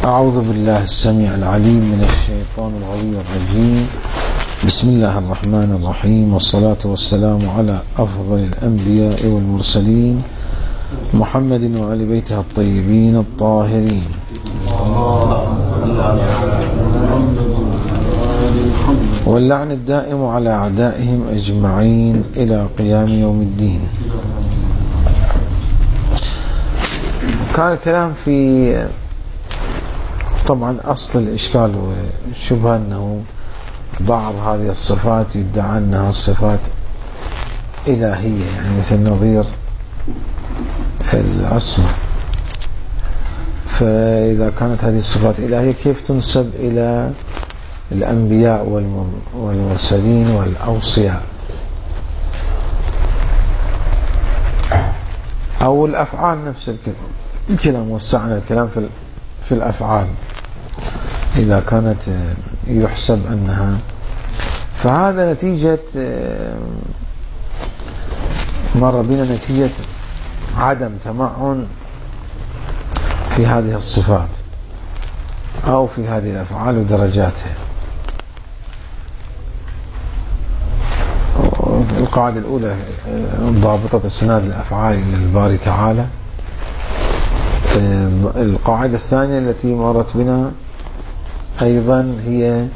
أعوذ بالله السميع العليم من الشيطان الغوي الرجيم. بسم الله الرحمن الرحيم، والصلاة والسلام على أفضل الأنبياء والمرسلين محمد وآل بيته الطيبين الطاهرين. واللعن الدائم على أعدائهم أجمعين إلى قيام يوم الدين. كان الكلام في طبعا أصل الإشكال والشبهة أنه بعض هذه الصفات يدعى أنها صفات إلهية، يعني مثل نظير العصمة. فإذا كانت هذه الصفات إلهية كيف تنسب إلى الأنبياء والمرسلين والأوصياء أو الأفعال؟ نفس الكلام، وسعنا الكلام في الأفعال إذا كانت يحسب أنها، فهذا نتيجة مر بنا نتيجة عدم تمعن في هذه الصفات أو في هذه الأفعال ودرجاتها. القاعدة الأولى ضابطة إسناد الأفعال إلى الباري تعالى. القاعدة الثانية التي مرت بنا أيضا هي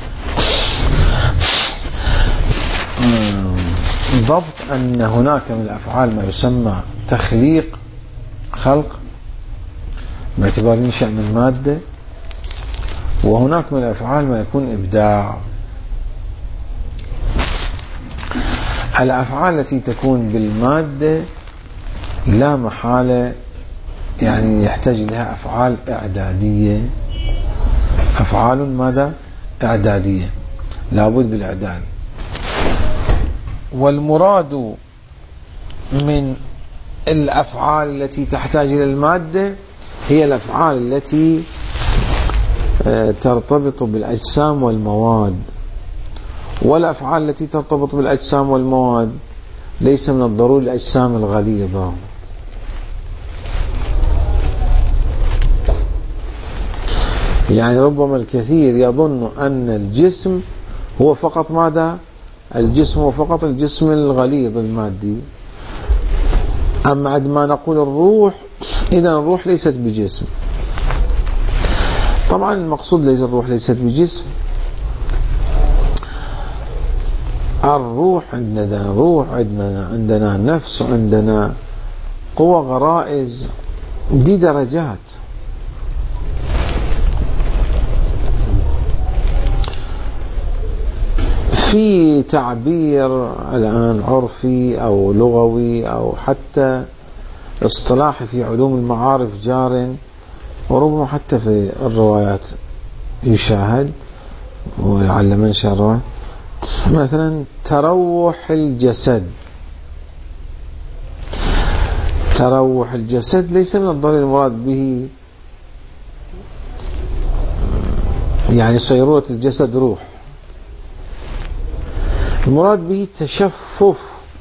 ضبط أن هناك من الأفعال ما يسمى تخليق، خلق باعتبار ينشأ من مادة، وهناك من الأفعال ما يكون إبداع. الأفعال التي تكون بالمادة لا محالة يعني يحتاج لها أفعال إعدادية، أفعال ماذا؟ إعدادية، لابد بالإعداد. والمراد من الأفعال التي تحتاج إلى المادة هي الأفعال التي ترتبط بالأجسام والمواد. والأفعال التي ترتبط بالأجسام والمواد ليس من الضروري الأجسام الغليظة. يعني ربما الكثير يظن أن الجسم هو فقط ماذا؟ الجسم هو فقط الجسم الغليظ المادي. أما عندما نقول الروح، إذا الروح ليست بجسم. طبعا المقصود ليس الروح ليست بجسم، الروح عندنا روح، عندنا نفس، عندنا قوة، غرائز، دي درجات. في تعبير الآن عرفي أو لغوي أو حتى اصطلاحي في علوم المعارف جار، وربما حتى في الروايات يشاهد ولعل من شرع، مثلا تروح الجسد. تروح الجسد ليس من الضروري المراد به يعني صيرورة الجسد روح، المراد به تشفف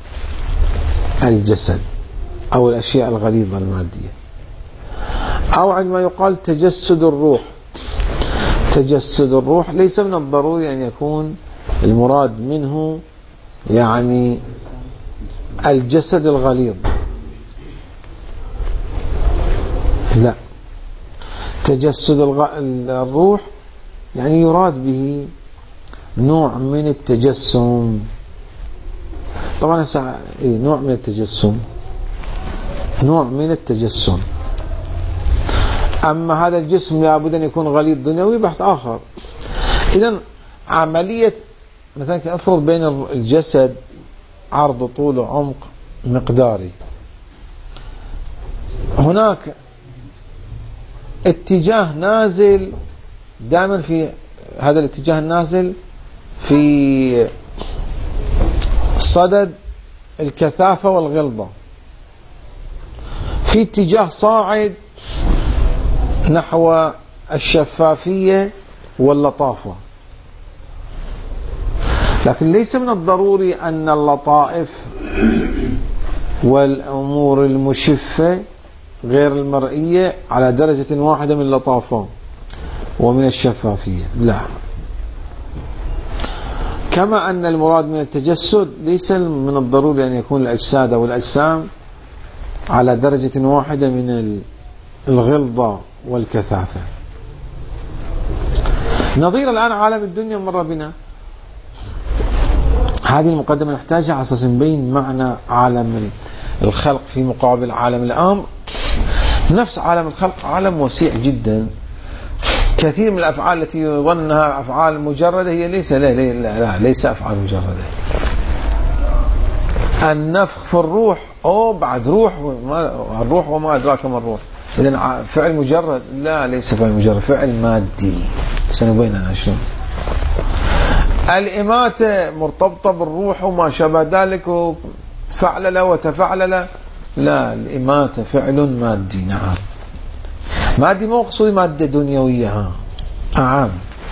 الجسد أو الأشياء الغليظة المادية. أو عندما يقال تجسد الروح، تجسد الروح ليس من الضروري أن يكون المراد منه يعني الجسد الغليظ، لا، تجسد الروح يعني يراد به نوع من التجسم. طبعا نوع من التجسم، نوع من التجسم. أما هذا الجسم لابد أن يكون غليظ دنيوي بحث آخر. إذن عملية مثلا أفرض بين الجسد عرض طول عمق مقداري، هناك اتجاه نازل دائما، في هذا الاتجاه النازل في صدد الكثافة والغلظة، في اتجاه صاعد نحو الشفافية واللطافة. لكن ليس من الضروري أن اللطائف والأمور المشفة غير المرئية على درجة واحدة من اللطافة. ومن الشفافية، لا. كما أن المراد من التجسد ليس من الضروري أن يكون الأجساد أو الأجسام على درجة واحدة من الغلظة والكثافة. نظير الآن عالم الدنيا مر بنا. هذه المقدمة نحتاجها على أساس نبين معنى عالم الخلق في مقابل عالم الأمر. نفس عالم الخلق عالم وسيع جدا. كثير من الأفعال التي يظن أنها أفعال مجردة هي ليس أفعال مجردة. النفخ في الروح بعد روح، الروح وما أدراك ما الروح، إذن فعل مجرد؟ لا، ليس فعل مجرد، فعل مادي. سنبينها شنو. الإماتة مرتبطة بالروح وما شابه ذلك، فعلل وتفعلل. لا، الإماتة فعل مادي. نعم، مادي، مو مقصود مادة دنيوية. يعني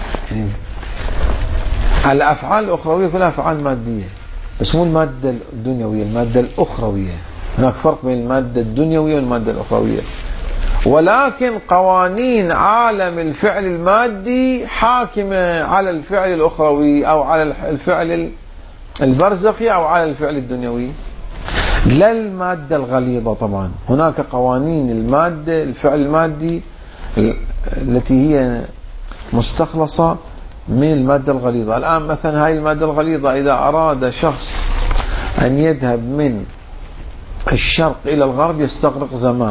الأفعال الأخروية كلها أفعال مادية، بس مو المادة الدنيوية، المادة الأخروية. هناك فرق بين المادة الدنيوية والمادة الأخروية. ولكن قوانين عالم الفعل المادي حاكمة على الفعل الأخروي أو على الفعل البرزخي أو على الفعل الدنيوي، لا المادة الغليظة. طبعا هناك قوانين المادة الفعل المادي التي هي مستخلصة من المادة الغليظة. الآن مثلا هاي المادة الغليظة إذا أراد شخص أن يذهب من الشرق إلى الغرب يستغرق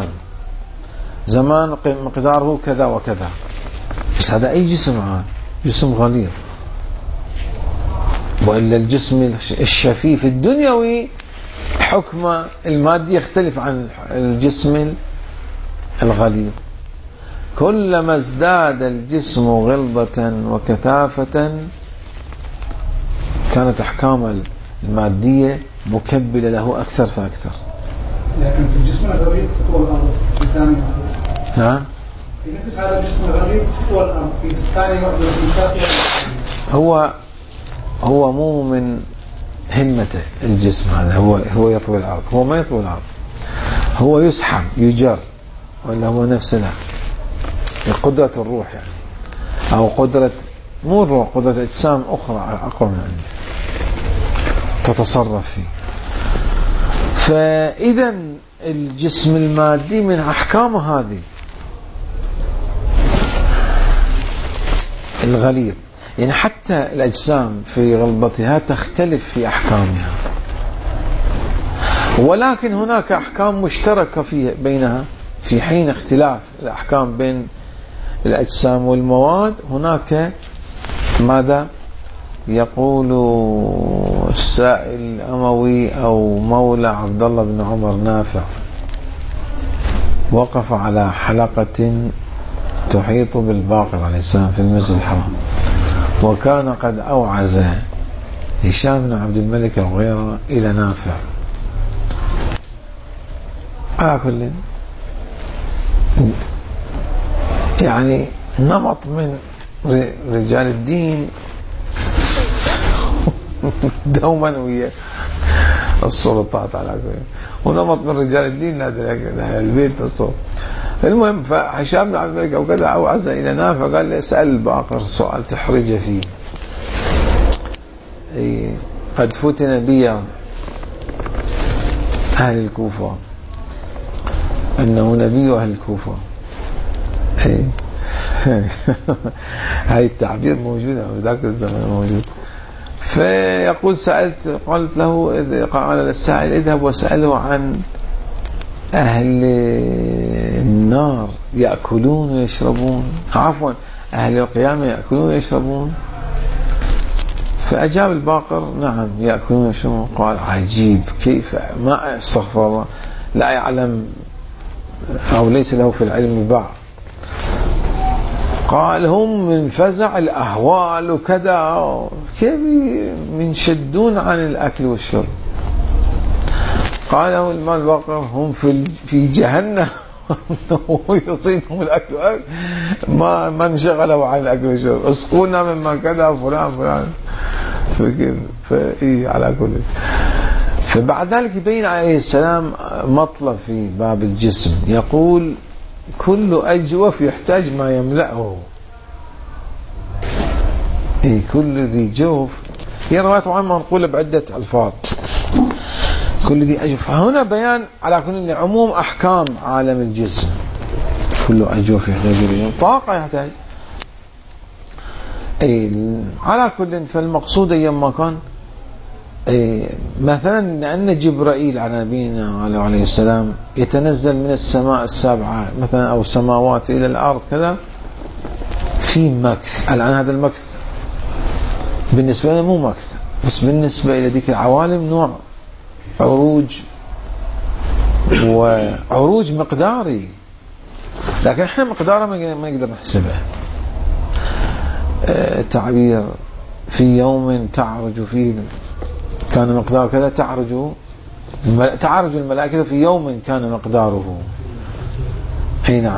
زمان مقداره كذا وكذا، بس هذا أي جسم؟ هذا جسم غليظ. وإلا الجسم الشفيف الدنيوي حكم المادي يختلف عن الجسم الغليظ. كلما ازداد الجسم غلظة وكثافة كانت أحكام المادية مكبلة له أكثر فأكثر. لكن في الجسم الغليظ تطول الأرض في ثاني واحدة. نعم، في نفس هذا الجسم الغليظ تطول الأرض في ثاني واحدة. هو مو من همته الجسم هذا، هو يطوي الأرض. هو ما يطوي الأرض، هو يسحب يجر، ولا هو نفسه. لا، قدرة الروح يعني، أو قدرة مو الروح، قدرة أجسام أخرى أقوى من عنده تتصرف فيه. فإذا الجسم المادي من أحكامه هذه الغليظ، يعني حتى الأجسام في غلظتها تختلف في أحكامها، ولكن هناك أحكام مشتركة بينها. في حين اختلاف الأحكام بين الأجسام والمواد، هناك ماذا يقول السائل الأموي أو مولى عبد الله بن عمر نافع: وقف على حلقة تحيط بالباقر عليه السلام في المسجد الحرام، وكان قد أوعز هشام بن عبد الملك أو غيره إلى نافع. على كل يعني نمط من رجال الدين دوما ويا السلطات، على كل ونمط من رجال الدين لا البيت الصوت. المهم، فهشام بن عبد الملك أو كذا أوعز إلى نافع، قال له: اسأل الباقر سؤال تحرج فيه. قد فتن بي أهل الكوفة أنه نبي أهل الكوفة. هاي التعبير موجود في ذاك الزمن موجود. فيقول: قلت له، قال للسائل: اذهب واسأله عن أهل النار يأكلون ويشربون، عفوا أهل القيامة يأكلون ويشربون. فأجاب الباقر: نعم يأكلون ويشربون. قال: عجيب، كيف؟ ما استغفر الله، لا يعلم أو ليس له في العلم باع. قال: هم من فزع الأهوال وكذا، كيف ينشدون عن الأكل والشرب؟ قال له الباقر: هم في جهنم ويصيدهم الأكل، ما انشغلوا عن الأكل والشرب، اسقونا مما كذا فلان فإيه على كل. فبعد ذلك يبين عليه السلام مطلب في باب الجسم، يقول: كل أجوف يحتاج ما يملأه. كل ذي جوف. هي رواية طبعا منقولة بعدة ألفاظ. كل ذي أجوف. هنا بيان على كل عموم أحكام عالم الجسم. كل أجوف يحتاج إلى طاقة، يحتاج على كل. فالمقصود أيما كان مثلا لأن جبرائيل على نبينا عليه السلام يتنزل من السماء السابعة مثلا أو سماوات إلى الأرض كذا في مكث. الآن هذا المكث بالنسبة لنا مو مكث، بس بالنسبة إلى ذيك العوالم نوع عروج مقداري، لكن احنا مقداره ما نقدر نحسبه. تعبير في يوم تعرج فيه كان مقدار كذا، تعرج الملائكة في يوم كان مقداره. اي نعم.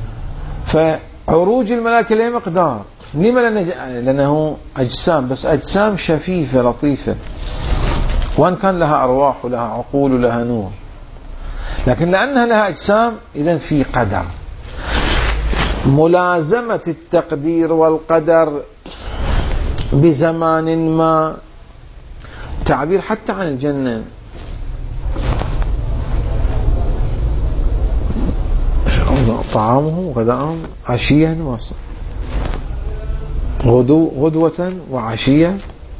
فعروج الملائكة له مقدار. لما؟ لأنه أجسام، بس أجسام شفيفة لطيفة، وأن كان لها أرواح ولها عقول ولها نور، لكن لأنها لها أجسام إذن في قدر. ملازمة التقدير والقدر بزمان ما. تعبير حتى عن الجنة طعامه غداءهم عشيا غدوة وعشية.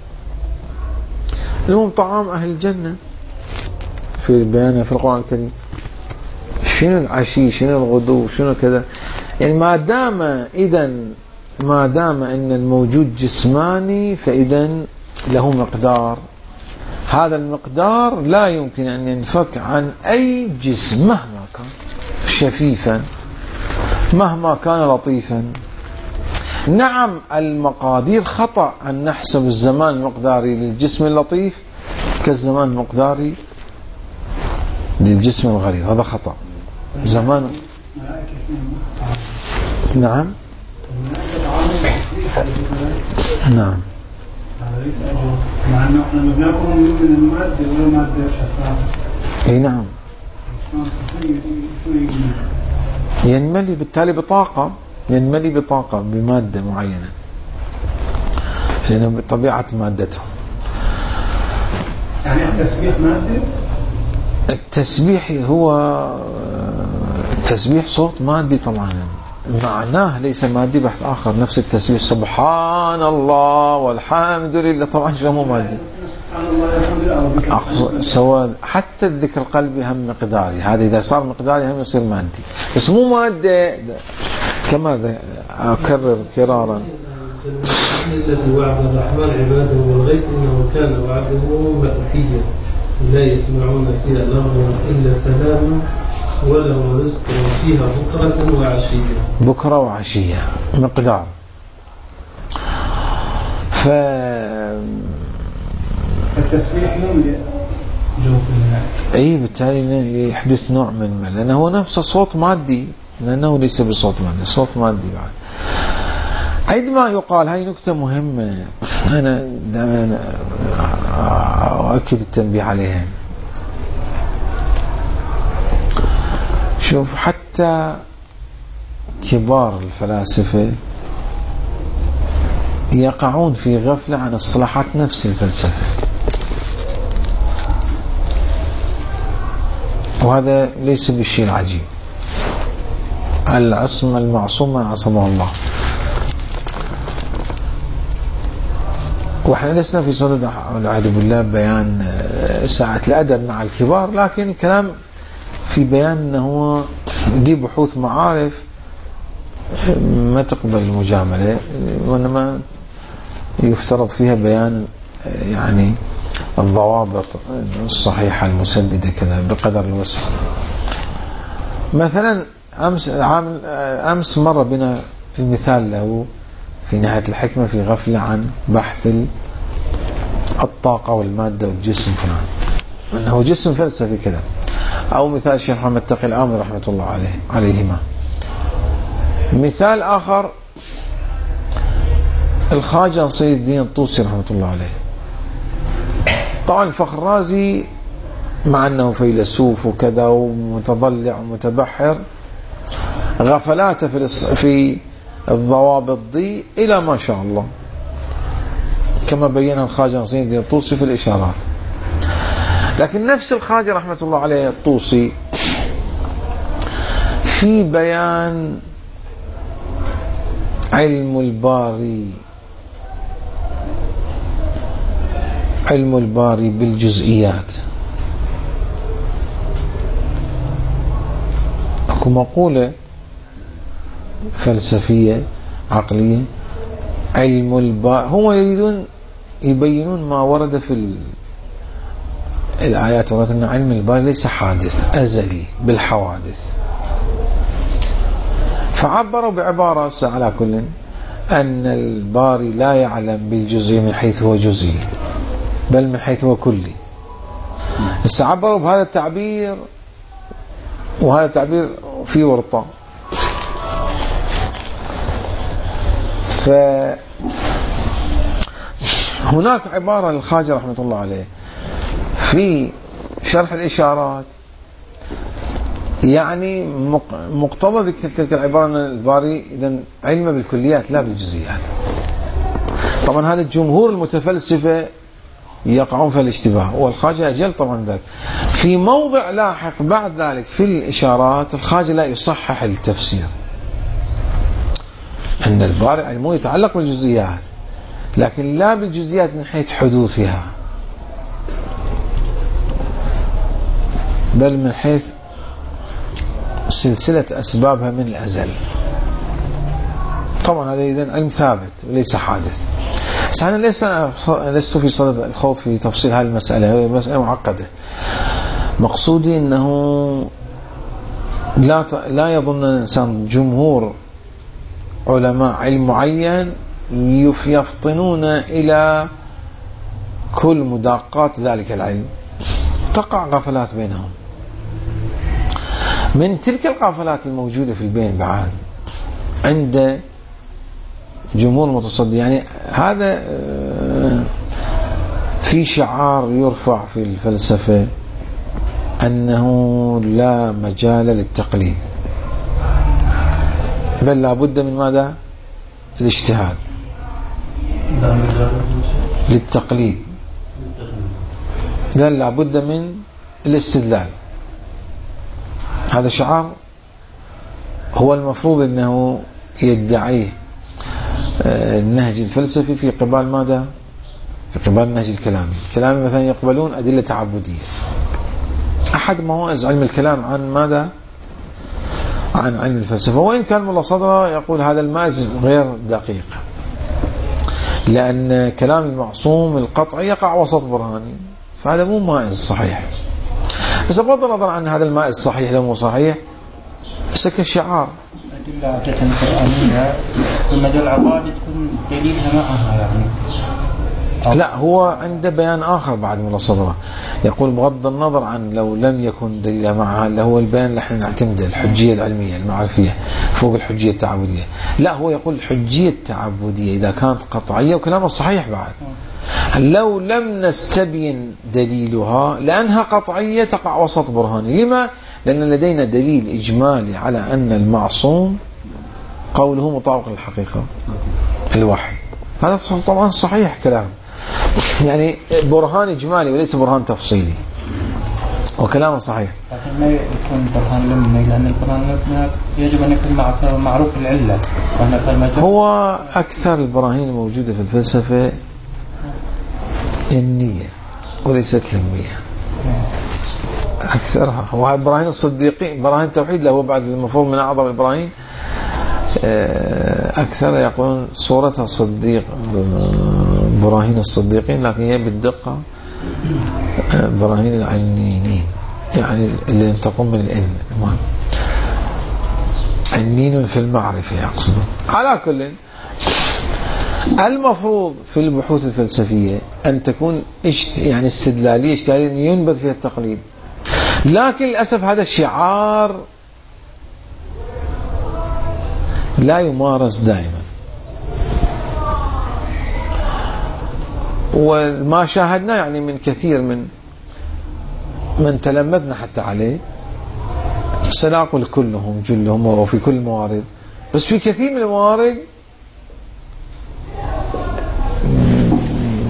لهم طعام أهل الجنة في بيانه في القرآن الكريم. شنو العشي، شنو الغدو، شنو كذا. يعني ما دام ان الموجود جسماني فإذا له مقدار. هذا المقدار لا يمكن أن ينفك عن أي جسم مهما كان شفيفا، مهما كان لطيفا. نعم المقادير خطأ أن نحسب الزمان المقداري للجسم اللطيف كالزمان المقداري للجسم الغليظ، هذا خطأ. زمان نعم نعم مع انه احنا بناكل من المادة ولا مادة شفافة. اي نعم. ينملي بالتالي بطاقة، ينملي بطاقة بمادة معينة لأنه بطبيعة مادته. يعني التسبيح مادة؟ التسبيح هو تسبيح صوت مادي طبعا، معناه ليس مادي بحث آخر. نفس التسبيح سبحان الله والحمد لله طبعا شو مو مادي. سواء حتى الذكر القلبي هم مقداري، هذا إذا صار مقداري هم يصير مادي، بس مو مادة. كما أكرر كرارا التي وعد الرحمن عباده والغيث إنه كان وعده مأتيا لا يسمعون فيها لغوا إلا سلاما ولهم رزق فيها بكرة وعشية. بكرة وعشية مقدار. التسبيح يملئ جوف الملائكة. أي بالتالي يحدث نوع من الملل، لأنه هو نفسه صوت مادي، لأنه ليس بصوت مادي، صوت مادي بعد. عندما يقال، هاي نكتة مهمة أنا دائما أؤكد التنبيه عليها. شوف حتى كبار الفلاسفة يقعون في غفلة عن اصطلاحات نفس الفلسفة، وهذا ليس بالشيء العجيب. العصمة المعصومة عصمه الله، وإحنا لسنا في صدد والعياذ بالله بيان ساعة الأدب مع الكبار، لكن الكلام في بيان أنه دي بحوث معارف ما تقبل المجاملة، وإنما يفترض فيها بيان يعني الضوابط الصحيحة المسددة كذا بقدر الوسع. مثلا أمس مر بنا المثال له في نهاية الحكمة في غفلة عن بحث الطاقة والمادة والجسم فلان، أنه جسم فلسفي كذا، أو مثال الشيخ محمد تقي الآمري رحمة الله عليهما. مثال آخر الخواجة سيد الدين الطوسي رحمة الله عليه. طبعا الفخر الرازي مع أنه فيلسوف وكذا ومتضلع ومتبحر، غفلاته في الضوابط دي إلى ما شاء الله، كما بينها الخواجة نصير الدين الطوسي في الإشارات. لكن نفس الخواجة رحمة الله عليه الطوسي في بيان علم الباري بالجزئيات، أكو مقولة فلسفية عقلية، علم الباري، هم يريدون يبينون ما ورد في الآيات، ورد أن علم الباري ليس حادث أزلي بالحوادث، فعبروا بعبارة على كل أن الباري لا يعلم بالجزء من حيث هو جزئي بل من حيث هو كلي. عبروا بهذا التعبير، وهذا التعبير فيه ورطة. فهناك عبارة للخواجة رحمة الله عليه في شرح الإشارات، يعني مقتضى تلك العبارة أن الباري إذن علم بالكليات لا بالجزئيات. طبعا هذا الجمهور المتفلسفة يقعون في الاشتباه، والخواجة أجل طبعا ذلك. في موضع لاحق بعد ذلك في الإشارات الخواجة لا يصحح التفسير، أن الباري علمه يتعلق بالجزئيات لكن لا بالجزئيات من حيث حدوثها بل من حيث سلسلة أسبابها من الأزل. طبعا هذا إذن علم ثابت وليس حادث. بس أنا لست في صدد الخوض في تفصيل هذه المسألة، هي مسألة معقدة. مقصودي أنه لا يظن الإنسان جمهور علماء علم معين يفطنون إلى كل مداقات ذلك العلم، تقع غفلات بينهم. من تلك الغفلات الموجودة في البين بعد عند جمهور متصدي، يعني هذا في شعار يرفع في الفلسفة أنه لا مجال للتقليد بل لا بد من ماذا؟ الاجتهاد للتقليد، لا بد من الاستدلال. هذا شعار هو المفروض أنه يدعيه النهج الفلسفي في قبال ماذا؟ في قبال النهج الكلامي. الكلامي مثلا يقبلون أدلة تعبدية. أحد موائز علم الكلام عن ماذا؟ عن علم الفلسفة، وإن كان ملا صدرة يقول هذا المائز غير دقيق، لأن كلام المعصوم القطعي يقع وسط برهاني، فهذا مو مائز صحيح. بس بغض النظر عن هذا المائز صحيح لو مو صحيح، بس كشعار أدلة عادة قرآنية في مجال عقائد تكون دليلها معها يعني. لا، هو عنده بيان آخر بعد ملا صدرة يقول بغض النظر عن لو لم يكن دليلها معها، اللي هو البيان اللي احنا نعتمده الحجية العلمية المعرفية فوق الحجية التعبدية. لا، هو يقول الحجية التعبدية إذا كانت قطعية، وكلامه صحيح بعد، لو لم نستبين دليلها لأنها قطعية تقع وسط برهاني. لما؟ لأن لدينا دليل إجمالي على أن المعصوم قوله مطابق للحقيقة الوحي. هذا طبعا صحيح كلام، يعني برهان إجمالي وليس برهان تفصيلي، وكلامه صحيح. لكن ما يكون برهان لمي، لأن البرهان يجب أن يكون معروف العلة. هو أكثر البراهين الموجودة في الفلسفة النية وليست لمية، أكثرها. هو براهين الصديقين، براهين التوحيد له بعد المفروض من أعظم البراهين، أكثر يقولون صورتها صديق، براهين الصديقين، لكن هي بالدقة براهين العنينين، يعني اللي تقوم من الإن عنين في المعرفة يقصدون. على كل، المفروض في البحوث الفلسفية أن تكون يعني استدلالية اجتهادية ينبذ فيها التقليد، لكن للأسف هذا الشعار لا يمارس دائما. وما شاهدنا يعني من كثير من تلمذنا حتى عليه، سنقول كلهم جلهم وفي كل الموارد، بس في كثير من الموارد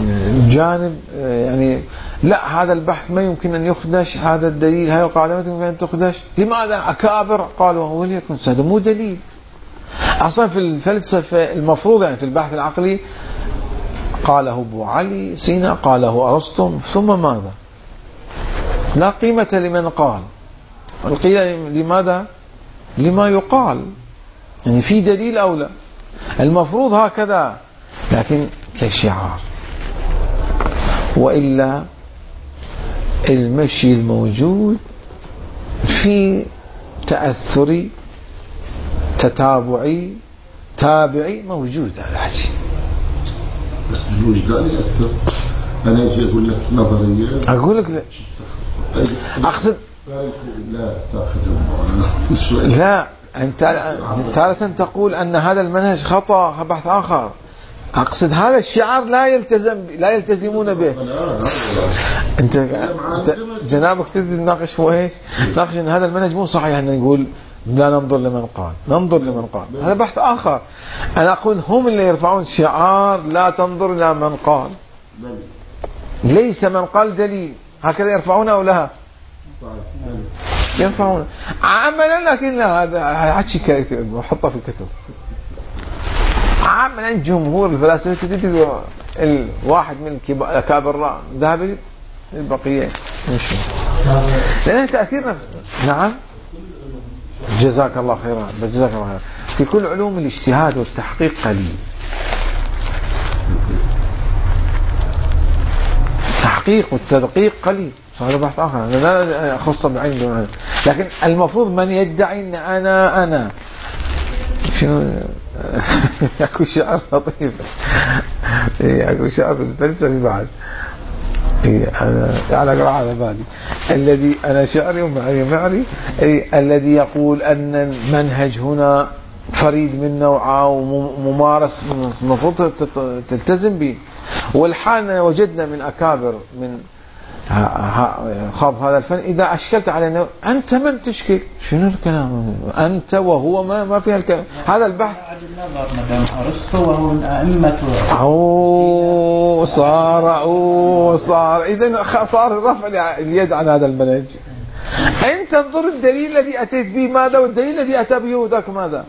جانب يعني لا، هذا البحث ما يمكن أن يخدش، هذا الدليل، هذه القاعدة ما يمكن أن تخدش. لماذا أكابر قالوا وليكن، هذا مو دليل. أصلا في الفلسفة المفروض يعني في البحث العقلي قاله أبو علي سينا، قاله أرسطو، ثم ماذا؟ لا قيمة لمن قال، القيمة لماذا؟ لما يقال، يعني في دليل أو لا، المفروض هكذا، لكن كشعار. وإلا المشي الموجود في تأثري تتابعي تابعي موجود هذا الحكي. بس بالوجدان يأثر. أنا أجي أقول لك نظرية، أقول لك لا. أقصد لا تأخذ لا، أنت تارة تقول أن هذا المنهج خطأ بحث آخر. أقصد هذا الشعار لا يلتزمون به. أنت جنابك تناقش هو إيش؟ ناقش أن هذا المنهج مو صحيح، أن نقول لا ننظر لمن قال، ننظر لمن قال، هذا بحث آخر. أنا أقول هم اللي يرفعون شعار لا تنظر إلى من قال، ليس من قال دليل، هكذا يرفعونه أو لها يرفعونه عملا، لكن لا، هذا حكي وحطه في كتب. عملا جمهور الفلاسفة تدري الواحد من الكابر ذهب البقية مش لأنه تأثير نفسه. نعم، جزاك الله خيرا، جزاك الله خيرا. في كل علوم الاجتهاد والتحقيق قليل، التحقيق والتدقيق قليل، هذا بحث آخر لا أخص بعين دون علم. لكن المفروض من يدعي أن أنا شنو أكو شعر لطيف، أكو شعر في الفلسفة بعد، أنا أقرأ على بالي الذي أنا شعري ومعري الذي يقول أن المنهج هنا فريد من نوعه وممارس المفروض تلتزم به. والحال وجدنا من أكابر من خاض هذا الفن، إذا أشكلت على أنت من تشكل، شنو الكلام أنت وهو ما فيها الكلام. هذا البحث صار إذن صار رفع اليد عن هذا المنهج. أنت انظر الدليل الذي أتيت به ماذا، والدليل الذي أتى به ذاك ماذا.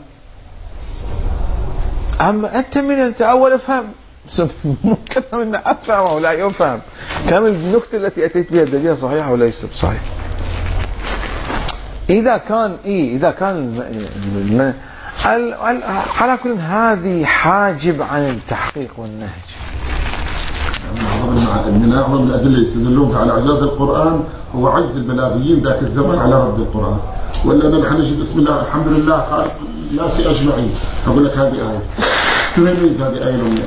أما أنت من أنت أول أفهم ممكن أن أفهم أو لا يفهم كم النكتة التي أتيت بها الدليل صحيح أو ليس صحيح. إذا كان على كل هذه حاجب عن التحقيق والنهج. من أعظم الأدلة يستدلون على إعجاز القرآن هو عجز البلاغيين ذاك الزمن على رد القرآن. ولا نحن نجي بسم الله الحمد لله خالق الناس أجمعين، أقول لك هذه آية تميز هذه آية من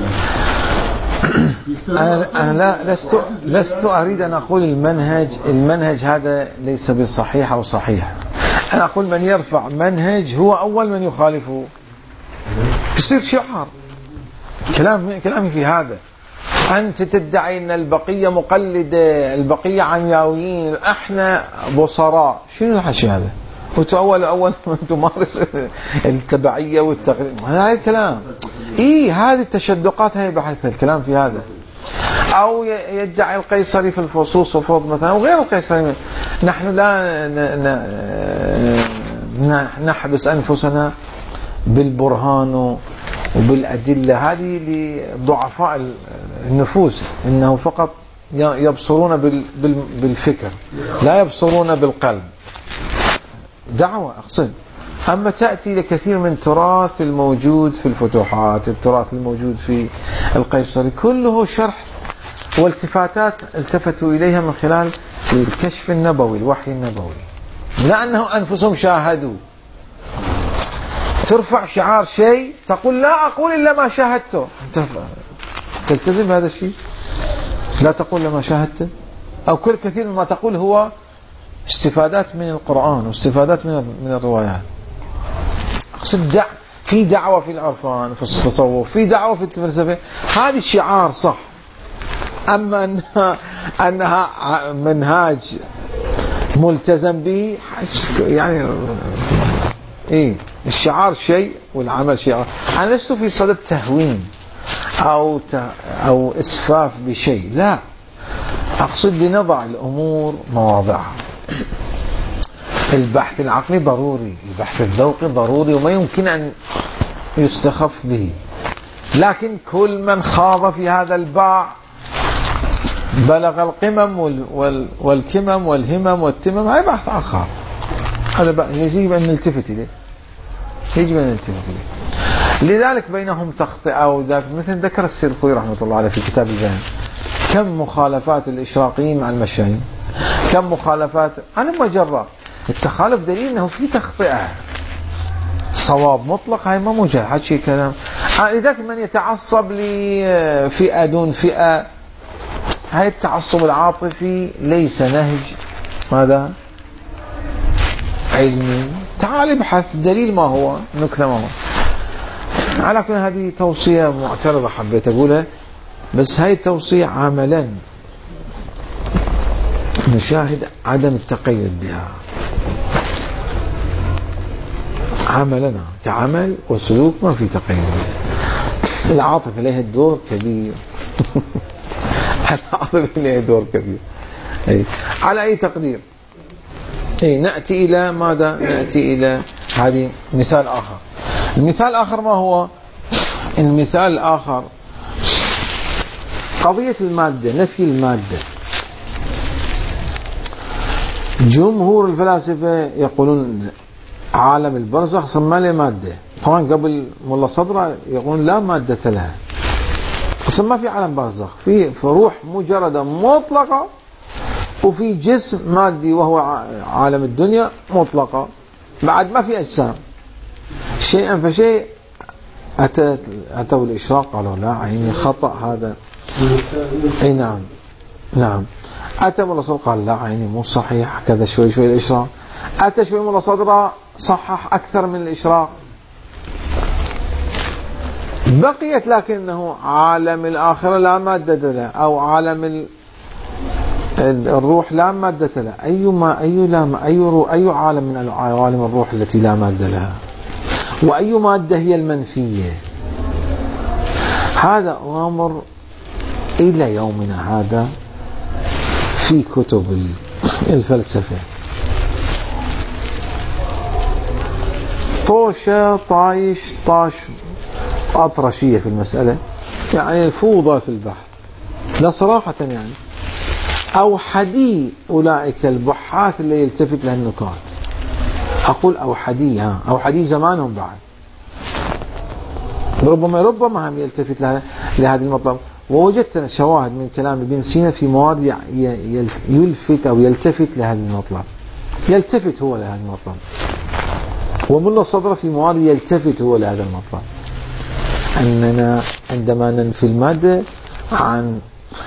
آية. أنا لست أريد أن أقول المنهج هذا ليس بصحيح أو صحيح. أنا أقول من يرفع منهج هو أول من يخالفه يصير شعار. كلامي في هذا. أنت تدعي أن البقية مقلدة، البقية عمياويين، إحنا بصراء، شنو الحكي هذا؟ أول من تمارس التبعية والتقليد، هذا الكلام. هذه التشدقات هي بحث الكلام في هذا. أو يدعي القيصري في الفصوص وفرض مثلا وغير القيصري، نحن لا نحبس أنفسنا بالبرهان وبالأدلة، هذه لضعفاء النفوس، إنه فقط يبصرون بالفكر لا يبصرون بالقلب. دعوة أقصد. أما تأتي لكثير من تراث الموجود في الفتوحات، التراث الموجود في القيصري، كله شرح والتفاتات التفتوا إليها من خلال الكشف النبوي، الوحي النبوي، لأنه أنفسهم شاهدوا. ترفع شعار شيء تقول لا أقول إلا ما شاهدته، تلتزم هذا الشيء، لا تقول لما شاهدته. أو كل كثير مما تقول هو استفادات من القرآن واستفادات من الروايات. أقصد في دعوة في العرفان، في التصوف، في دعوة في الفلسفة، هذه الشعار صح. أما أنها منهاج ملتزم به، يعني الشعار شيء والعمل شيء. أنا لست في صدد تهوين، أو إسفاف بشيء، لا، أقصد لنضع الأمور مواضعها. البحث العقلي ضروري، البحث الذوقي ضروري، وما يمكن أن يستخف به، لكن كل من خاض في هذا الباع بلغ القمم والكمم والهمم والتمم، هذا بحث آخر، هذا يجب أن نلتفت إليه، يجب أن نلتفت إليه. لذلك بينهم تخطئة، وذاك مثل ذكر السيرخوي رحمة الله عليه في كتاب البيان كم مخالفات الإشراقيين مع المشايين، كم مخالفات عن مجرد التخالف دليل أنه في تخطئة. صواب مطلق هاي ما مجرد شيء كلام. لذلك من يتعصب لفئة دون فئة، هاي التعصب العاطفي ليس نهج ماذا علمي. تعال ابحث دليل ما هو، نكلة ما هو. على كل هذه توصية معترضة حبيت أقولها، بس هاي التوصية عملا نشاهد عدم التقيد بها، عملنا كعمل وسلوك ما في تقيد. العاطفة لها الدور كبير العاطفة لها دور كبير. على أي تقدير نأتي إلى ماذا؟ نأتي إلى هذه مثال آخر. المثال الآخر ما هو؟ المثال الآخر قضية المادة، نفي المادة. جمهور الفلاسفة يقولون عالم البرزخ ما له مادة. طبعا قبل ملا صدرة يقولون لا مادة لها، أصلا ما في عالم برزخ، في روح مجردة مطلقة، وفي جسم مادي وهو عالم الدنيا مطلقة، بعد ما في أجسام. شيئا فشيء أتوا الإشراق قالوا لا عيني خطأ هذا. أي نعم نعم. أتى ملا صدرة قال لا عيني مو صحيح كذا، شوي شوي الإشراق. أتى شوي ملا صدرة صحح أكثر من الإشراق. بقيت لكنه عالم الآخرة لا مادة له، أو عالم الروح لا مادة له. أي عالم من عوالم الروح التي لا مادة لها، وأي مادة هي المنفية؟ هذا أمر إلى يومنا هذا في كتب الفلسفة طوشة طايش طاش أطرشية في المسألة، يعني الفوضى في البحث، لا صراحة يعني. أوحدي أولئك البحاث اللي يلتفت لها النكات، أقول أوحدي زمانهم بعد، ربما هم يلتفت لهذا المطلب. ووجدت شواهد من كلام ابن سينا في مواد يلفت أو يلتفت لهذا المطلب، يلتفت هو لهذا المطلب. وملا صدرة في مواد يلتفت هو لهذا المطلب، أننا عندما ننفي المادة عن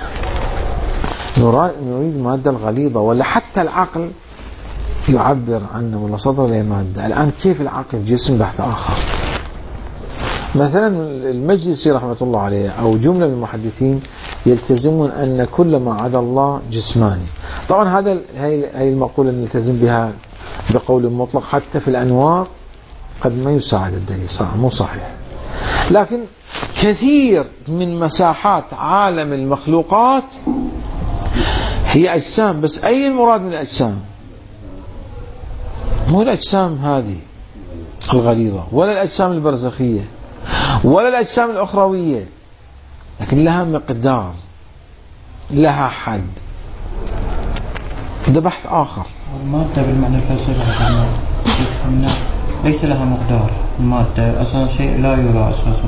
نريد المادة الغليظة، ولا حتى العقل يعبر عنه ملا صدرة له مادة. الآن كيف العقل جسم بحث آخر. مثلا المجلسي رحمة الله عليه أو جملة من المحدثين يلتزمون أن كل ما عدا الله جسماني. طبعا هاي المقولة نلتزم بها بقول مطلق، حتى في الأنوار قد ما يساعد الدليل، مو صحيح. لكن كثير من مساحات عالم المخلوقات هي أجسام، بس أي المراد من الأجسام؟ مو الأجسام هذه الغليظة، ولا الأجسام البرزخية، ولا الأجسام الأخروية، لكن لها مقدار، لها حد. ده بحث آخر. المادة بالمعنى الفلسفي ليس لها مقدار. المادة أصلا شيء لا يرى أساسا.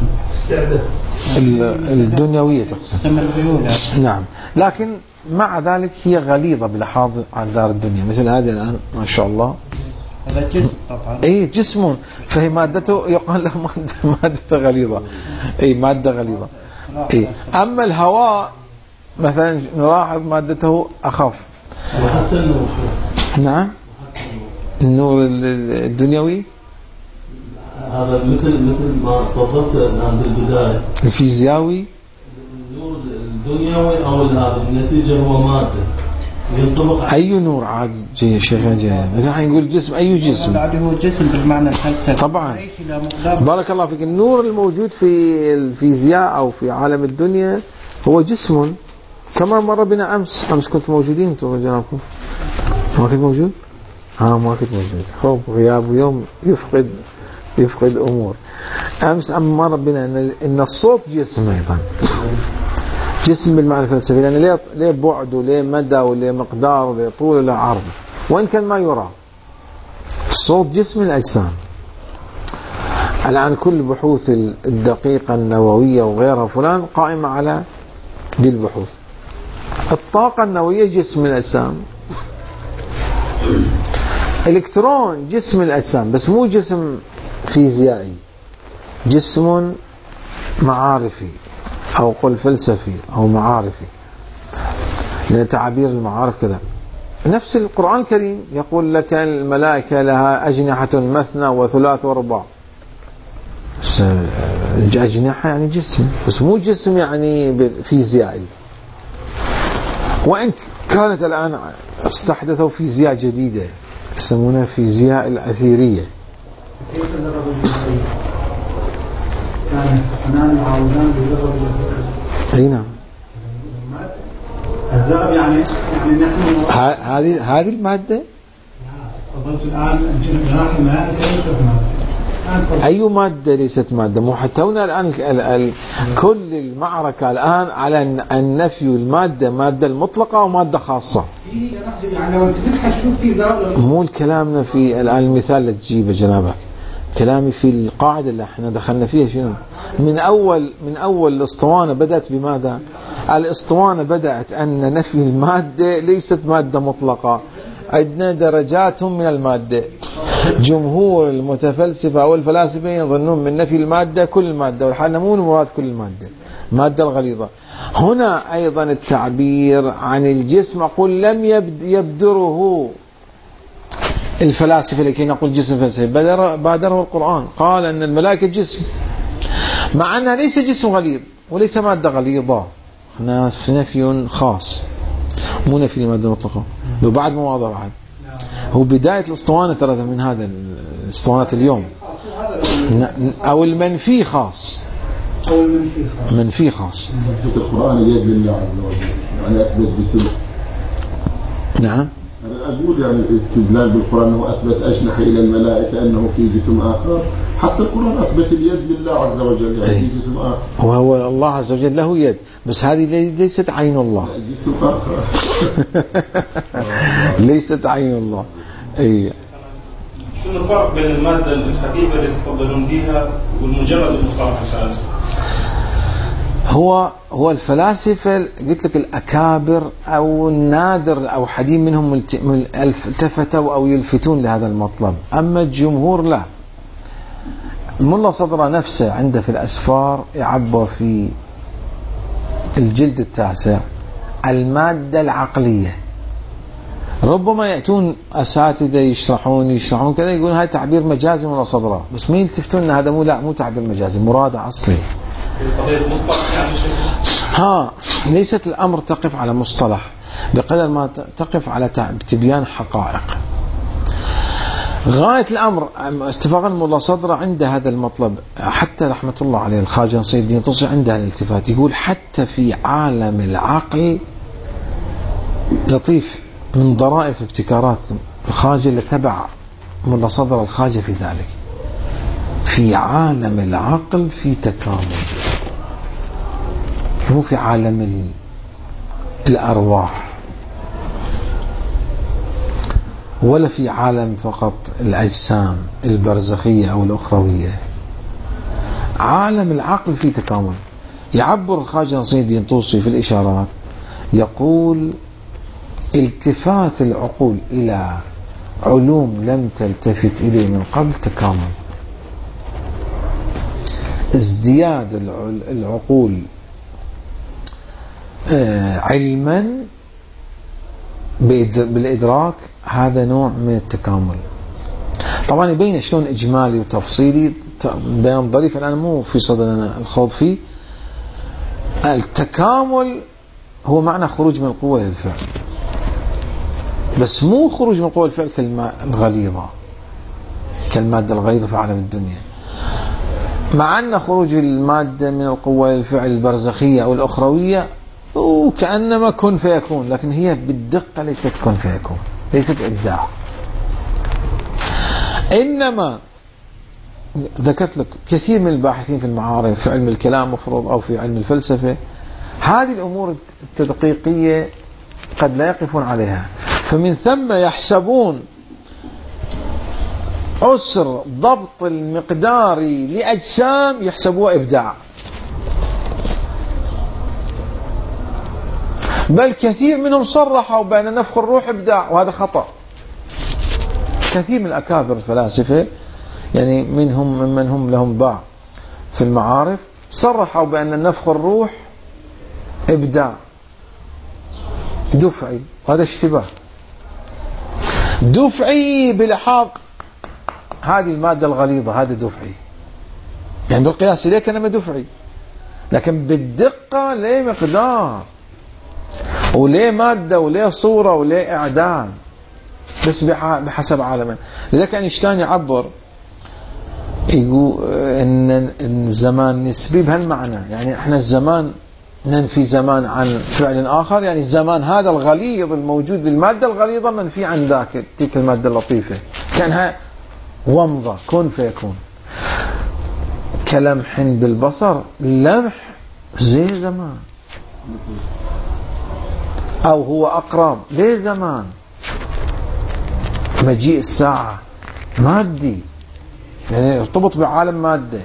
الدنيوية تقصد. نعم، لكن مع ذلك هي غليظة بلحاظ عن دار الدنيا، مثل هذه الآن ما شاء الله. هذا جسم طبعا. أي جسم، فهي مادته يقال له مادة غليظة. أي مادة غليظة. أي أما الهواء مثلا نلاحظ مادته أخف. وحتى النور. نعم، النور الدنيوي هذا مثل ما تفضلت الآن بالبداية، الفيزياوي. النور الدنيوي أو هذا النتيجة هو مادة. ينطبق أي نور عاد يا شيخ جاي مثلا نقول جسم أي جسم بعد هو جسم بالمعنى الفلسفي طبعا. بارك الله فيك. النور الموجود في الفيزياء أو في عالم الدنيا هو جسم كما مر بنا أمس كنت موجودين أنتم جنابكم ما كنت موجود؟ ما كنت موجود. خوف غياب يوم يفقد أمور. أمس مر بنا إن الصوت جسم أيضا جسم بالمعنى الفلسفي لأن ليه بعد وليه مدى وليه مقدار وليه طول وليه عرض وإن كان ما يرى. الصوت جسم الأجسام. الآن كل بحوث الدقيقة النووية وغيرها فلان قائمة على دي البحوث. الطاقة النووية جسم الأجسام. إلكترون جسم الأجسام بس مو جسم فيزيائي جسم معارفي أو قل فلسفي أو معارفي لأن تعابير المعارف كذا. نفس القرآن الكريم يقول لك الملائكة لها أجنحة مثنى وثلاث ورباع. أجنحة يعني جسم بس مو جسم يعني فيزيائي. وإن كانت الآن استحدثوا فيزياء جديدة يسمونها فيزياء الأثيرية. كيف زرب الجسم؟ كان حسنان معاودان بزرب الجسم. أي نعم. الزرب يعني نحن هذه المادة. فضلت الآن جناح الملائكة ليست مادة. أي مادة ليست مادة؟ مو حتى هنا الآن كل المعركة الآن على النفي المادة مادة المطلقة ومادة خاصة. يعني لو تفتح تشوف في زرب. مو الكلامنا في الآن المثال اللي تجيبه جنابك كلامي في القاعدة اللي احنا دخلنا فيها شنو؟ من أول الاسطوانة بدأت بماذا؟ الاسطوانة بدأت أن نفي المادة ليست مادة مطلقة. عندنا درجات من المادة. جمهور المتفلسفة أو الفلاسفة يظنون من نفي المادة كل المادة والحال مو المراد كل المادة مادة الغليظة. هنا أيضا التعبير عن الجسم أقول لم يبدره الفلاسفة لكي نقول جسم فلسفي بادره القرآن قال أن الملائكة جسم مع أنها ليس جسم غليظ وليس مادة غليظة. هنا نفي خاص مو نفي المادة المطلقة. لو بعد مواضع بعد هو بداية الاسطوانة ترى من هذا الاسطوانات اليوم أو المنفي خاص أو منفي خاص. في القرآن اليد لله عز وجل يعني أثبت جسم. نعم أنا أقول يعني الاستدلال بالقرآن أنه أثبت أجنحة إلى الملائكة أنه في جسم آخر. حتى القرآن أثبت اليد لله عز وجل يعني في جسم آخر وهو الله عز وجل له يد بس هذه ليست عين الله. جسم آخر ليست عين الله. أي شنو الفرق بين المادة الخفيفة اللي تفضلون بها والمجرد المصطلح الفلسفي؟ هو الفلاسفة قلت لك الأكابر أو النادر أو حديث منهم التفتوا أو يلفتون لهذا المطلب. أما الجمهور لا. ملا صدر نفسه عنده في الأسفار يعبر في الجلد 9 المادة العقلية. ربما يأتون أساتذة يشرحون كذا يقولون هاي تعبير مجازي ملا صدره بس ما يلتفتون أن هذا مو تعبير مجازي مراد أصلي. ليست الأمر تقف على مصطلح بقدر ما تقف على تبيان حقائق. غاية الأمر اتفاقا ملا صدر عند هذا المطلب حتى رحمة الله عليه الخواجة نصير الدين طوسي عنده الالتفات يقول حتى في عالم العقل لطيف من ضرائف ابتكارات الخواجة اللي تبع ملا صدر الخواجة في ذلك. في عالم العقل في تكامل مو في عالم الأرواح ولا في عالم فقط الأجسام البرزخية أو الأخروية. عالم العقل في تكامل. يعبر الخواجة نصير الدين طوسي في الإشارات يقول التفات العقول إلى علوم لم تلتفت إليه من قبل تكامل. ازدياد العقول علما بالإدراك هذا نوع من التكامل. طبعا يبين شلون إجمالي وتفصيلي بيان ظريف الآن مو في صددنا الخوض فيه. التكامل هو معنى خروج من القوة إلى الفعل. بس مو خروج من قوى الفعل الغليظة كالمادة الغليظة في عالم الدنيا، مع أن خروج المادة من القوة الفعل البرزخية أو الأخروية وكأنما كن فيكون، لكن هي بالدقة ليست كن فيكون، ليست إبداع. إنما ذكرت لك كثير من الباحثين في المعارف في علم الكلام مفروض أو في علم الفلسفة، هذه الأمور التدقيقية قد لا يقفون عليها، فمن ثم يحسبون عسر ضبط المقداري لأجسام يحسبوه إبداع. بل كثير منهم صرحوا بأن نفخ الروح إبداع، وهذا خطأ. كثير من أكابر الفلاسفة يعني منهم من هم لهم باع في المعارف صرحوا بأن نفخ الروح إبداع دفعي، وهذا اشتباه. دفعي بلحاق هذه المادة الغليظة، هذا دفعي يعني بالقياس إليه كان دفعي، لكن بالدقة ليه مقدار وليه مادة وليه صورة وليه إعداد، بس بحسب عالمه. لذلك أينشتاين يعبر يقول إن الزمان نسبي بهالمعنى، يعني إحنا الزمان ننفي زمان عن فعل آخر، يعني الزمان هذا الغليظ الموجود المادة الغليظة منفي عن ذاك تلك المادة اللطيفة، كأنها ومضة كن فيكون. كلمح بالبصر، لمح زي زمان، أو هو أقرب ليه زمان. مجيء الساعة مادي يعني ارتبط بعالم مادة.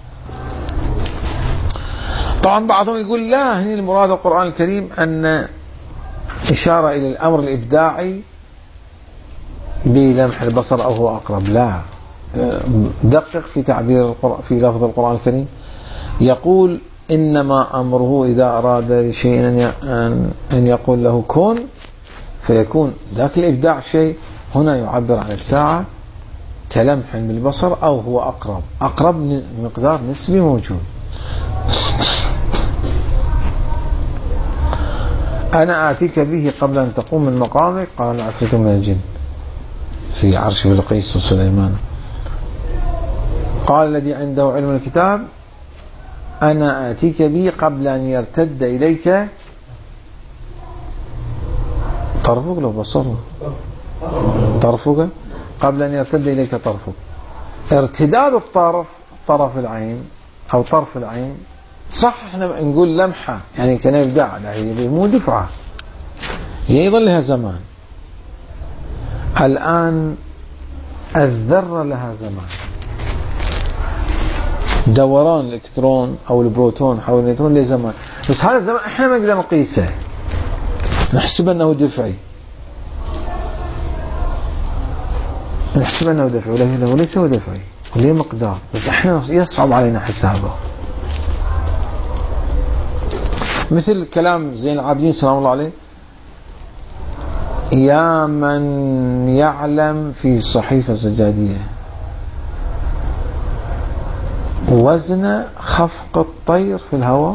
طبعا بعضهم يقول لا، هنا المراد القرآن الكريم أن إشارة إلى الأمر الإبداعي بلمح البصر أو هو أقرب. لا، دقق في تعبير في لفظ القرآن الكريم، يقول إنما أمره إذا أراد لشيء أن يقول له كن فيكون. ذاك الإبداع شيء، هنا يعبر عن الساعة كلمح بالبصر أو هو أقرب. أقرب مقدار نسبي موجود. أنا آتيك به قبل أن تقوم من مقامك، قال عفريت من الجن في عرش بلقيس وسليمان. قال الذي عنده علم الكتاب أنا آتيك به قبل أن يرتد إليك طرفك، لو بصره طرفك قبل أن يرتد إليك طرفك. ارتداد الطرف، طرف العين أو طرف العين، صح احنا نقول لمحة يعني كان يبدع، لا هي مو دفعة، هي يظل لها زمان. الآن الذرة لها زمان، دوران الإلكترون أو البروتون حول النيوترون له زمان، بس هذا الزمان احنا ما نقدر نقيسه، نحسب أنه دفعي، نحسب أنه دفعي، وليس هو دفعي، وليه مقدار، بس احنا يصعب علينا حسابه. مثل كلام زين العابدين سلام الله عليه، يا من يعلم في صحيفة زجاجية وزن خفق الطير في الهواء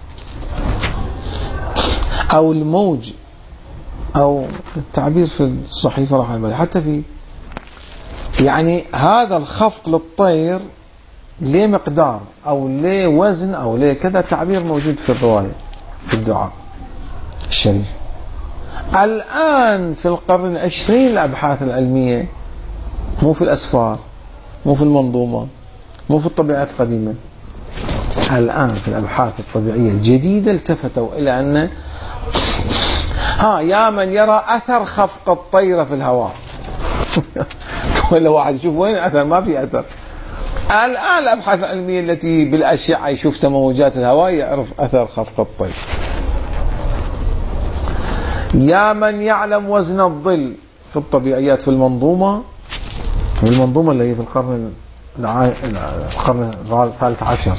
أو الموج، أو التعبير في الصحيفة راح البالي حتى في يعني هذا الخفق للطير ليه مقدار أو ليه وزن أو ليه كذا، تعبير موجود في الرواية في الدعاء الشريف. الآن في القرن العشرين الأبحاث العلمية مو في الأسفار، مو في المنظومة، مو في الطبيعات القديمة، الآن في الأبحاث الطبيعية الجديدة التفتوا إلى أن يا من يرى أثر خفق الطير في الهواء ولا واحد يشوف وين الأثر، ما في أثر. الآن الأبحاث العلمية التي بالأشعة يشوف تموجات الهواء يعرف أثر خفق الطير. يا من يعلم وزن الظل في الطبيعيات في المنظومة اللي هي في القرن الثالث عشر،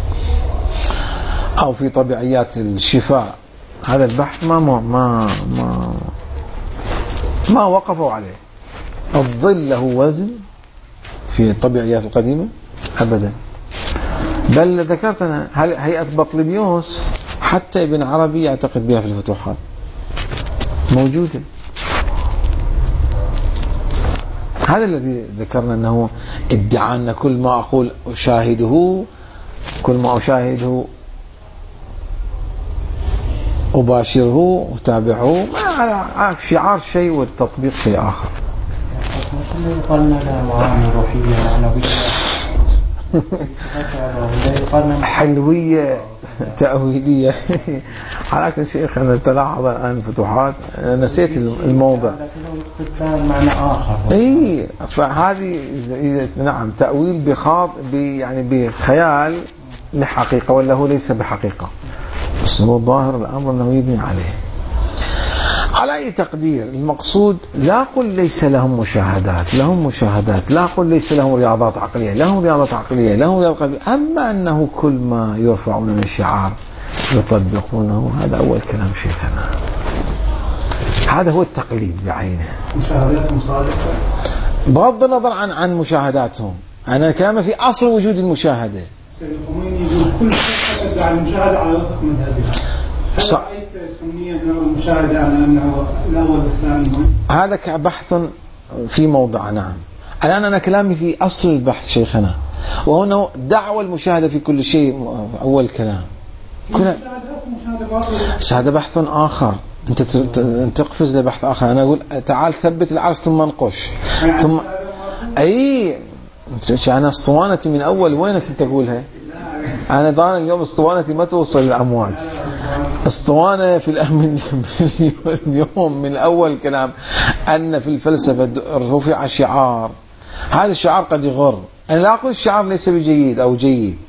أو في طبيعيات الشفاء، هذا البحث ما وقفوا عليه. الظل له وزن في الطبيعيات القديمة أبدا، بل ذكرت أنا هيئة بطليميوس حتى ابن عربي يعتقد بها في الفتوحات موجودة. هذا الذي ذكرنا أنه ادعى أن كل ما أقول أشاهده، كل ما أشاهده أباشره أتابعه، ما شعار شيء والتطبيق شيء آخر. قلنا لا معاني روحية معنوية حلوية تأويلية. حالك شيخ أنا تلاحظ الآن فتوحات نسيت الموضع، لكنه يقصد معنى آخر. إيه فهذه نعم تأويل يعني بخيال لحقيقة، ولا هو ليس بحقيقة، بس هو ظاهر الأمر أنه يبني عليه. على أي تقدير المقصود لا قل ليس لهم مشاهدات، لهم مشاهدات، لا قل ليس لهم رياضات عقلية، لهم رياضات عقلية، لهم رياضات عقلية. أما أنه كل ما يرفعون من الشعار يطبقونه، هذا أول كلام شيخنا، هذا هو التقليد بعينه. مشاهداتهم صادقة بغض النظر عن مشاهداتهم، أنا كلامي في أصل وجود المشاهدة. سيد الخميني يقول كل شيء يدعي المشاهدة على وفق مذهبها. هل رأيت سنية أنه المشاهدة على أنه الأول والثاني؟ هذا بحث في موضع. نعم الآن أنا كلامي في أصل البحث شيخنا، وهنا دعوة المشاهدة في كل شيء أول كلام. هذا بحث آخر، أنت تقفز لبحث آخر. أنا أقول تعال ثبت العرش ثم انقش ثم أي أنا اسطوانتي من أول وينك أنت تقولها؟ أنا ضان اليوم اسطوانتي ما توصل للأمواج، اسطوانة في اليوم من أول كلام أن في الفلسفة رفع شعار. هذا الشعار قد يغر. أنا لا أقول الشعار ليس بجيد أو جيد،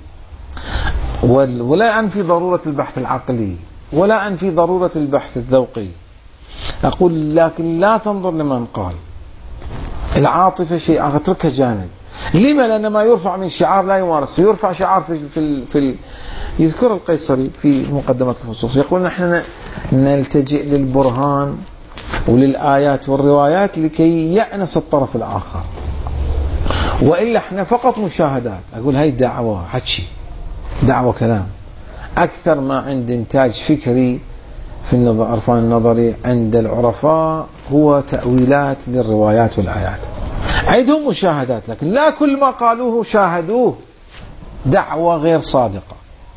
ولا أنفي ضرورة البحث العقلي، ولا أنفي ضرورة البحث الذوقي. أقول لكن لا تنظر لمن قال العاطفة شيء أتركها جانب. لما؟ لأن ما يرفع من شعار لا يمارس. يرفع شعار في يذكر القيصري في مقدمة الفصوص، يقول نحن نلتجئ للبرهان وللآيات والروايات لكي يأنس الطرف الآخر، وإلا احنا فقط مشاهدات. أقول هاي دعوة حكي، دعوة كلام أكثر ما عند إنتاج فكري في العرفان النظري عند العرفاء هو تأويلات للروايات والآيات. عندهم مشاهدات لكن لا كل ما قالوه شاهدوه، دعوة غير صادقة.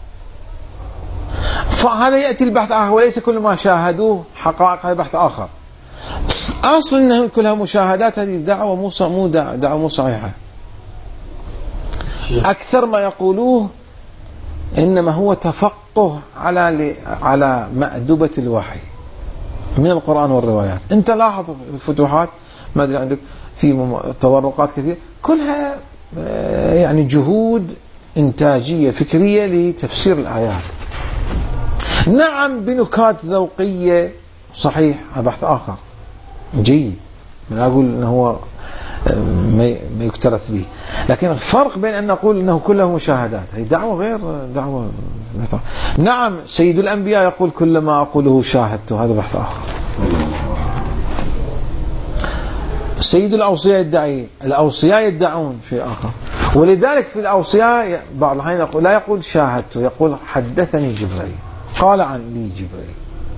فهذا يأتي البحث آخر، وليس كل ما شاهدوه حقائق، هذا بحث آخر. أصل أنهم كلها مشاهدات، هذه دعوة دعوة مو صحيحة. أكثر ما يقولوه إنما هو تفقه على مأدبة الوحي من القرآن والروايات. أنت لاحظ الفتوحات، ما أدري عندك في تورقات كثير، كلها يعني جهود إنتاجية فكرية لتفسير الآيات. نعم بنكات ذوقية صحيح، هذا بحث آخر جيد، من أقول أنه هو ما يكترث به، لكن الفرق بين أن نقول أنه كله مشاهدات، هي دعوة غير دعوة. نعم سيد الأنبياء يقول كل ما أقوله شاهدته، هذا بحث آخر. سيد الأوصياء يدعي، الأوصياء يدعون شيء آخر. ولذلك في الأوصياء بعض الأحيان يقول لا يقول شاهدته، يقول حدثني جبريل، قال عن لي جبريل.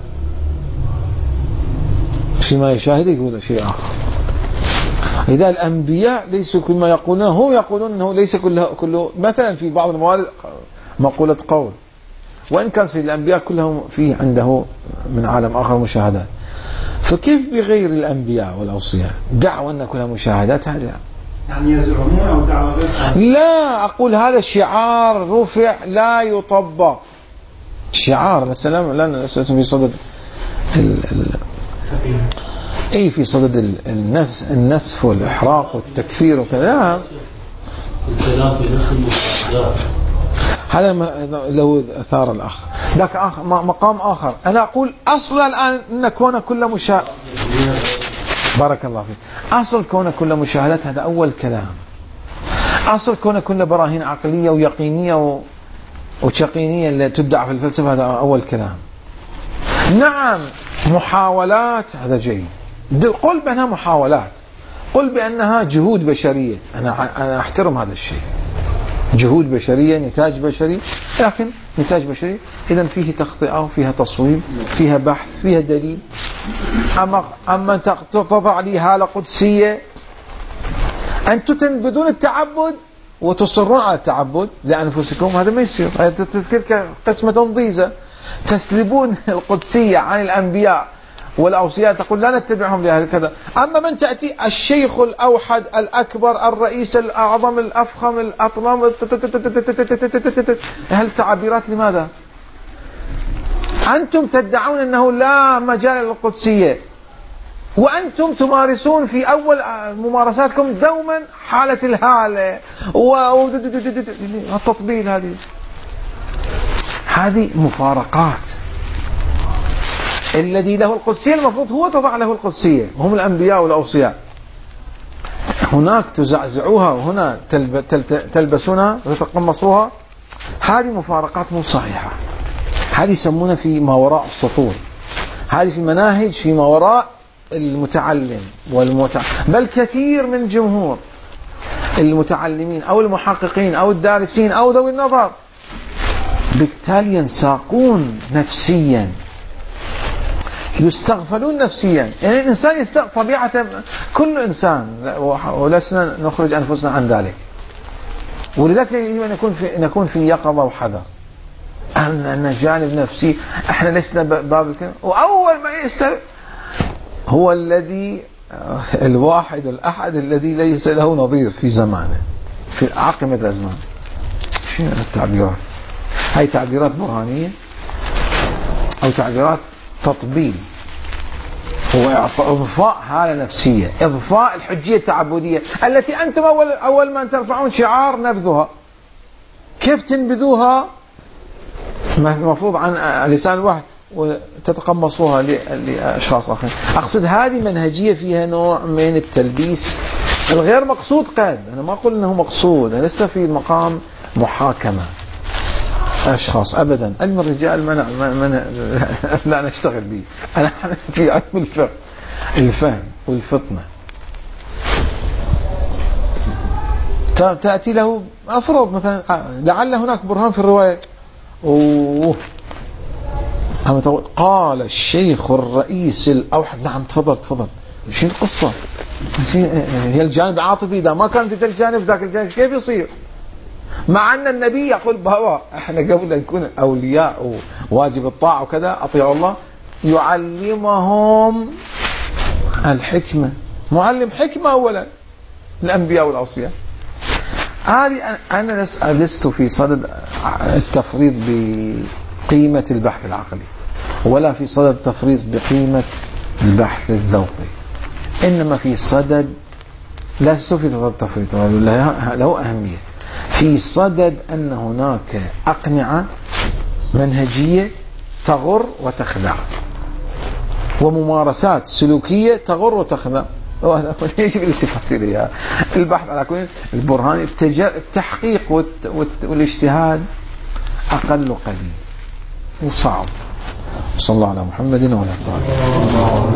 فيما يشاهد يقول شيء آخر. إذا الأنبياء ليسوا كل ما يقولون، هم يقولون أنه ليس كله مثلا في بعض الموارد مقولة قول، وإن كان سيد الأنبياء كلهم فيه عنده من عالم آخر مشاهدات. فكيف بغير الأنبياء والأوصياء دعوة أن كلها مشاهدات؟ هذا يعني يزعمون أو دعوة غير صحيحة؟ لا، أقول هذا الشعار رفع لا يطبق. شعار السلام لنا في صدد أي في صدد النسف والإحراق والتكفير وكذا. هذا لو ثار الأخ ذاك مقام آخر. أنا أقول أصلا الآن أن كون كل مشاهد، بارك الله فيك، أصل كون كل مشاهدات هذا أول كلام. أصل كون كل براهين عقلية ويقينية وشقينية اللي تدعى في الفلسفة هذا أول كلام. نعم محاولات، هذا جيد، قل بأنها محاولات، قل بأنها جهود بشرية، أنا أحترم هذا الشيء، جهود بشرية، نتاج بشري، لكن نتاج بشري إذن فيه تخطئة، فيها تصويب، فيها بحث، فيها دليل. أما تضع لي هالة قدسية أنتم تنبذون التعبد وتصرون على التعبد لأنفسكم، هذا ما يصير. تلك قسمة ضيزة. تسلبون القدسية عن الأنبياء والأوصياء، تقول لا نتبعهم لهكذا. أما من تأتي الشيخ الأوحد الأكبر الرئيس الأعظم الأفخم الأطلم، هل التعبيرات لماذا؟ أنتم تدعون أنه لا مجال للقدسية، وأنتم تمارسون في أول ممارساتكم دوما حالة الهالة والتطبيل. هذه مفارقات. الذي له القدسية المفروض هو تضع له القدسية، وهم الأنبياء والأوصياء. هناك تزعزعوها وهنا تلبسونها وتتقمصوها. هذه مفارقات مو صحيحة. هذه يسمونها في ما وراء السطور. هذه في مناهج في ما وراء المتعلم بل كثير من جمهور المتعلمين أو المحققين أو الدارسين أو ذوي النظر بالتالي ينساقون نفسيا، يستغفلون نفسيا. يعني الإنسان طبيعة كل إنسان، ولسنا نخرج أنفسنا عن ذلك، ولذلك يجب أن نكون في يقظة وحذر. أن جانب نفسي احنا لسنا باب الكلام. وأول ما يستوي هو الذي الواحد الأحد الذي ليس له نظير في زمانه، في عقمة الأزمان. شنو التعبيرات؟ هاي تعبيرات برهانية أو تعبيرات تطبيل، هو إضفاء حالة نفسية، إضفاء الحجية التعبدية التي أنتم أول ما ترفعون شعار نبذها. كيف تنبذوها؟ المفروض عن لسان واحد وتتقمصوها لأشخاص آخرين. أقصد هذه منهجية فيها نوع من التلبيس الغير مقصود. قد أنا ما أقول أنه مقصود، أنا لسه في مقام محاكمة أشخاص أبدا. علم الرجال لا نشتغل به. أنا في علم الفقه، الفهم والفطنة. تأتي له أفرض مثلا لعل هناك برهان في الرواية، قال الشيخ الرئيس الأوحد. نعم تفضل. شو القصة؟ هي الجانب عاطفي. إذا ما كان في الجانب ذاك الجانب كيف يصير؟ مع أن النبي يقول بابا احنا قبل أن نكون أولياء وواجب الطاعة وكذا أطيعوا الله، يعلمهم الحكمة. معلم حكمة أولا الأنبياء والأوصياء. هذه أنا لست في صدد التفريط بقيمة البحث العقلي، ولا في صدد التفريط بقيمة البحث الذوقي، إنما في صدد لست في صدد التفريط له أهمية، في صدد أن هناك أقنعة منهجية تغر وتخدع، وممارسات سلوكية تغر وتخدع، يجب الالتفات إليها. البحث على كل البرهان، التحقيق والاجتهاد أقل قليل وصعب. صلى الله على محمد وعلى آله.